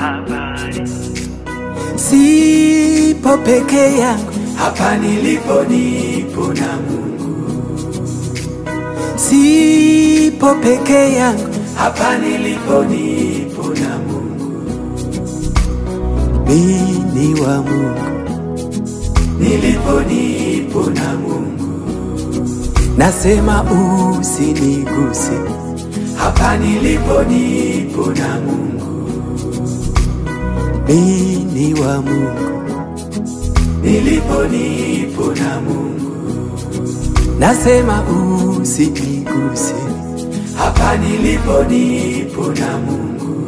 habari. Sipo peke yangu, Hapa nilipo nipo na Mungu. sipo peke yangu, Hapa nilipo nipo na Mungu. mimi ni wa Mungu. Nilipo nipo na Mungu. Nasema usiniguse, Hapa nilipo nipo na Mungu. mimi ni wa Mungu. Nilipo nipo na Mungu. Nasema usiniguse, Hapa nilipo nipo na Mungu.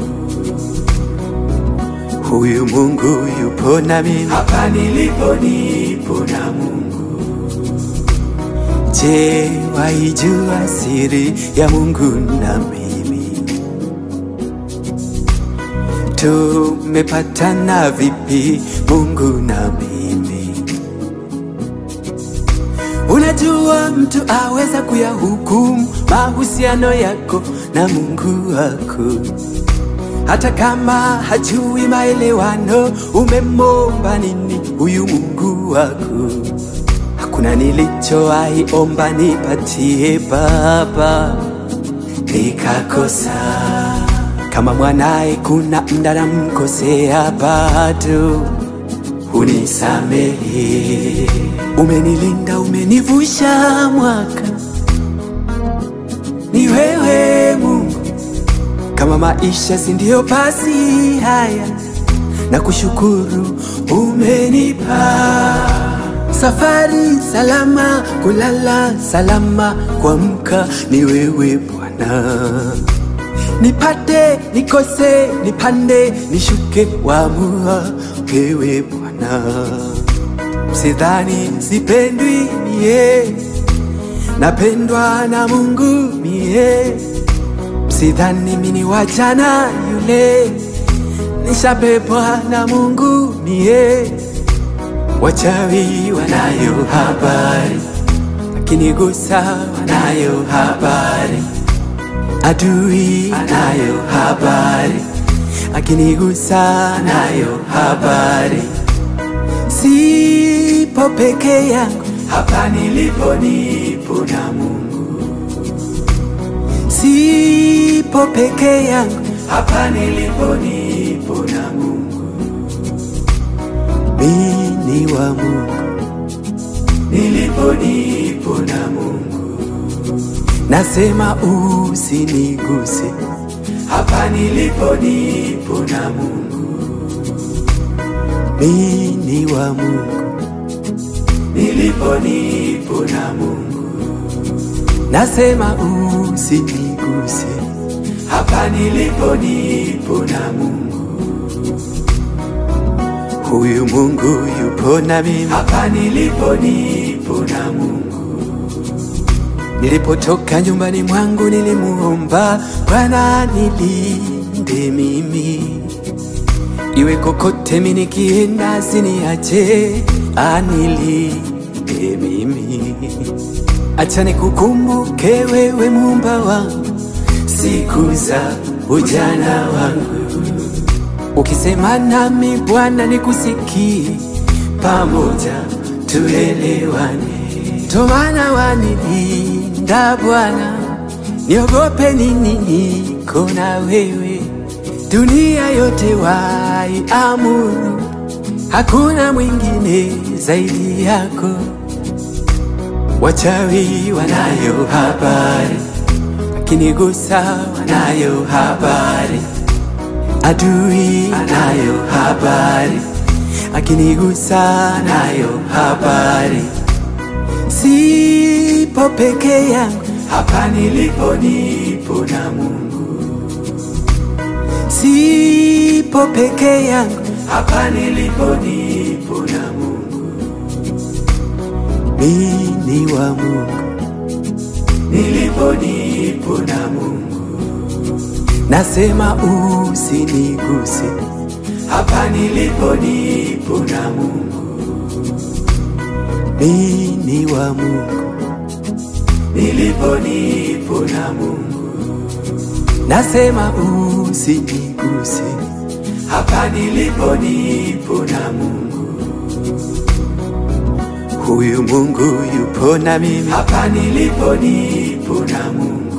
huyu Mungu yupo na mimi. Hapa nilipo nipo na Mungu. Je, waijua siri ya Mungu na mimi? Tumepatana vipi Mungu na mimi? Unajua mtu aweza kuyahukumu mahusiano yako na Mungu wako, hata kama hajui maelewano. Umemomba nini huyu Mungu wako? Hakuna nilichowahi omba nipatie Baba nikakosa. Kama mwanae kuna mda namkosea, bado unisamehe. Umenilinda, umenivusha mwaka, ni wewe Mungu. Kama maisha si ndio basi haya, na kushukuru umenipa safari salama, kulala salama, kuamka ni wewe Bwana. Nipate nikose, nipande nishuke, waamua wewe Bwana. Sidhani sipendwi mie, napendwa na Mungu mie. Sidhani mini wajana yule, nishabebwa na Mungu mie. Wachawi wanayo habari, akinigusa wanayo habari. Adui anayo habari, akinigusa anayo habari. Sipo peke yangu, Hapa nilipo nipo na Mungu. sipo peke yangu, Hapa nilipo nipo na Mungu. mimi ni wa Mungu. Nilipo nipo na Mungu. Nasema usiniguse, Hapa nilipo nipo na Mungu. mimi ni wa Mungu. Nilipo nipo na Mungu. Nasema usiniguse, Hapa nilipo nipo na Mungu. huyu Mungu yupo na mimi. Hapa nilipo nipo na Mungu. Nilipotoka nyumbani mwangu nilimuomba Bwana nilinde mimi, iwe kokote mimi nikienda asiniache, anilinde mimi. Acha nikukumbuke wewe Muumba wangu siku za ujana wangu. Ukisema nami Bwana nikusikie, pamoja tuelewane. Tomana wanilinda Bwana, niogope nini? Niko na wewe. Dunia yote waiamuru, hakuna mwingine zaidi yako. Wachawi wanayo habari, akinigusa wanayo habari. Adui anayo habari, akinigusa anayo habari. Sipo peke yangu, Hapa nilipo nipo na Mungu. sipo peke yangu, Hapa nilipo nipo na Mungu. mimi ni wa Mungu. Nilipo nipo na Mungu. Nasema usiniguse, Hapa nilipo nipo na Mungu. mimi ni wa Mungu. Nilipo nipo na Mungu. Nasema usiniguse, hapa nilipo nipo na Mungu. Huyu Mungu yupo na mimi, hapa nilipo nipo na Mungu.